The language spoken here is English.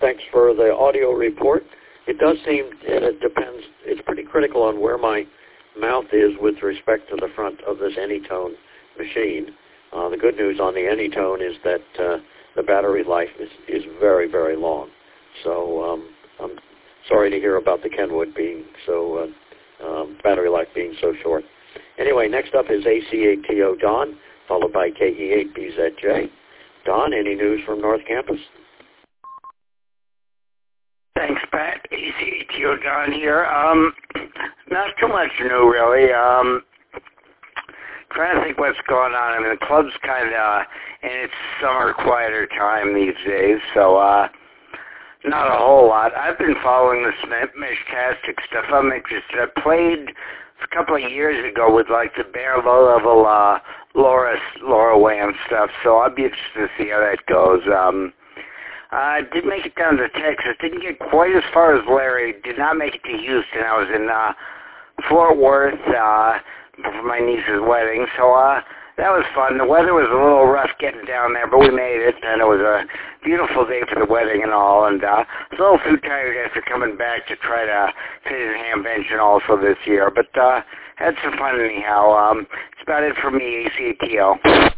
Thanks for the audio report. It does seem, and it depends, it's pretty critical on where my mouth is with respect to the front of this Anytone machine. The good news on the Anytone is that the battery life is very, very long. So I'm sorry to hear about the Kenwood being so, battery life being so short. Anyway, next up is ACATO Don, followed by KE8BZJ. Don, any news from North Campus? Thanks, Pat. ACATO Don here. Not too much new, really. Trying to think what's going on. I mean, the club's kind of in its summer quieter time these days, so not a whole lot. I've been following the Mishtastic stuff. I'm interested. I played a couple of years ago with like the bare low-level Laura Wham stuff, so I'll be interested to see how that goes. I did make it down to Texas. Didn't get quite as far as Larry. Did not make it to Houston. I was in Fort Worth for my niece's wedding, so that was fun. The weather was a little rough getting down there, but we made it, and it was a beautiful day for the wedding and all, and I was a little too tired after coming back to try to fit in Hamvention also this year, but had some fun anyhow. That's about it for me, ACATO.